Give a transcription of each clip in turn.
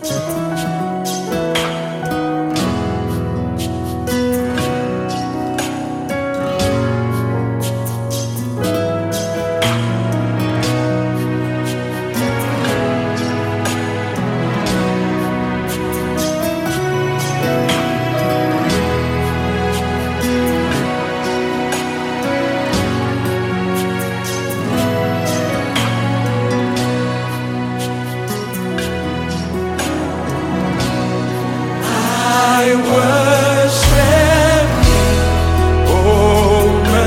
I worship you, oh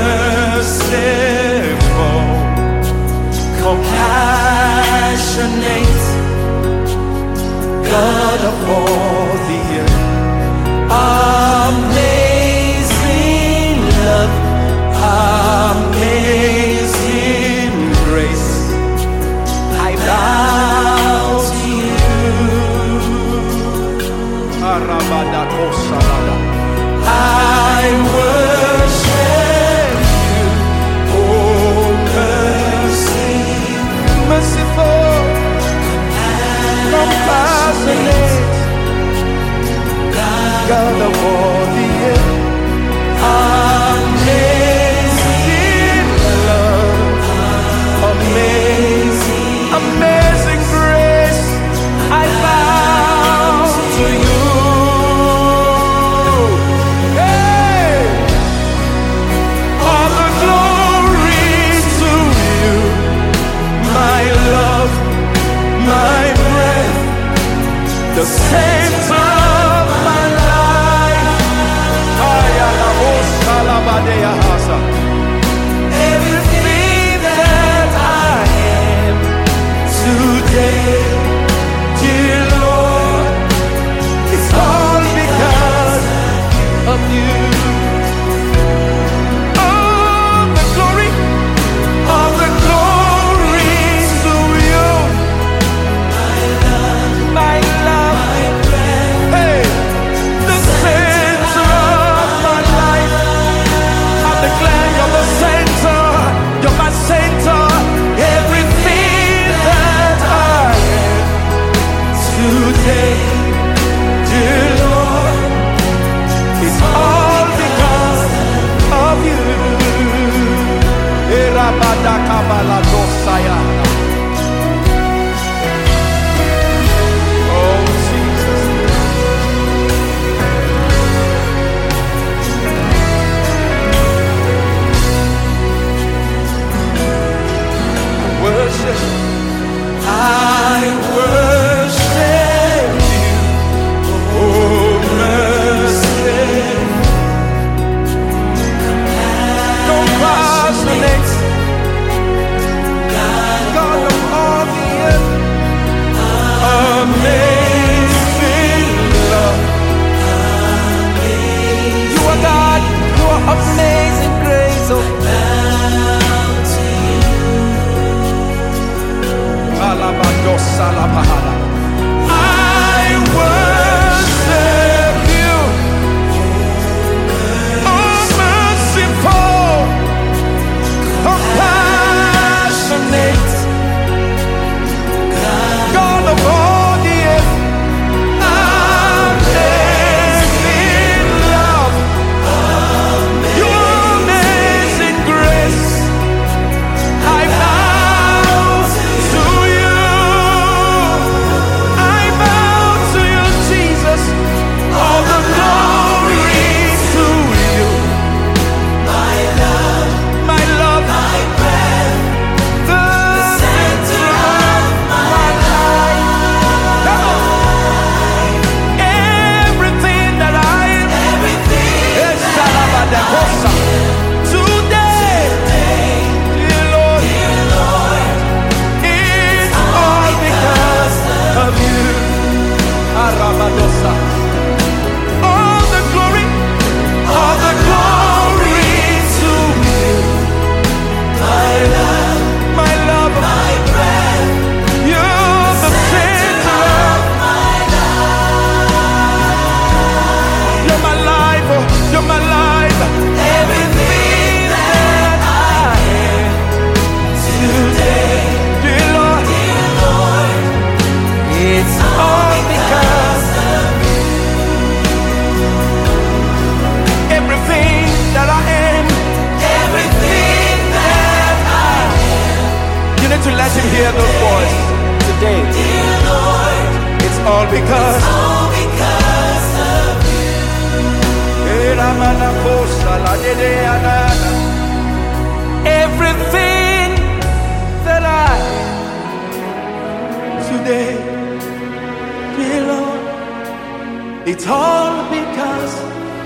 merciful, compassionate, God of all the earth. Amazing love, amazing grace, I bow to you. I worship you, oh merciful, compassionate, God of all the earth. Amazing love, amazing grace, I bow to you. The center of my life, everything that I am today, dear Lord, it's all because of you. Amazing grace, oh, I worship you, oh merciful, compassionate, God of all the earth. Amazing love, your amazing grace, I bow to you. can hear those voices today. Dear Lord, It's all because all because of everything that I am today, dear Lord, it's all because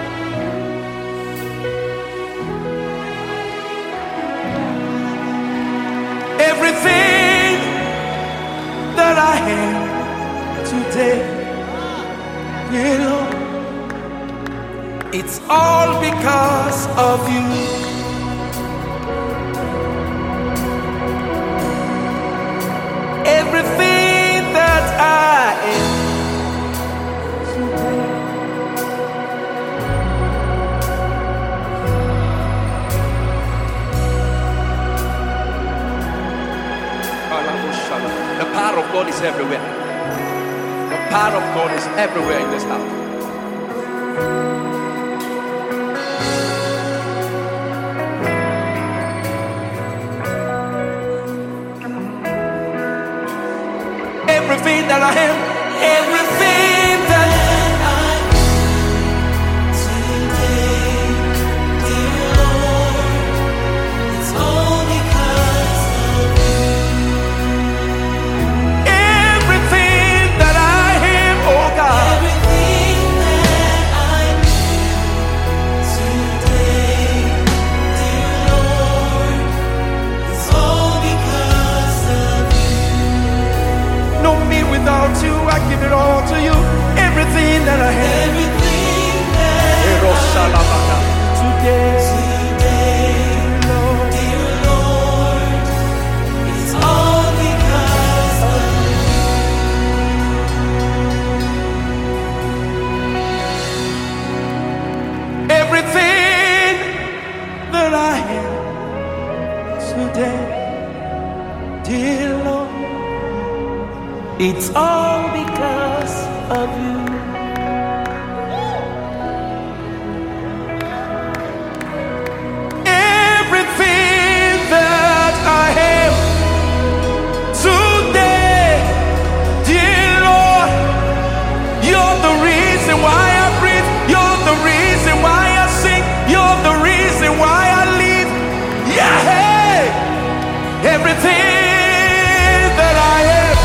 everything that I am today, dear Lord, it's all because of you. Everything that I am today, the power of God is everywhere. The power of God is everywhere in this house. Everything that I am, everything that I am today, dear Lord, it's all because of everything that I am, oh God, everything that I am today, dear Lord, it's all because of no me without you, I give it all to you. Everything that I have everything that today, Lord, dear Lord, it's all because of everything that I am today, dear Lord, it's all because of you. Everything that I have today, dear Lord, you're the reason why I breathe. You're the reason why I sing. You're the reason why I live. Yeah, hey, everything that I have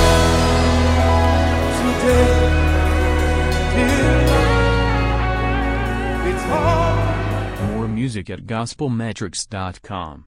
today, dear Lord, it's all. More music at gospelmetrics.com.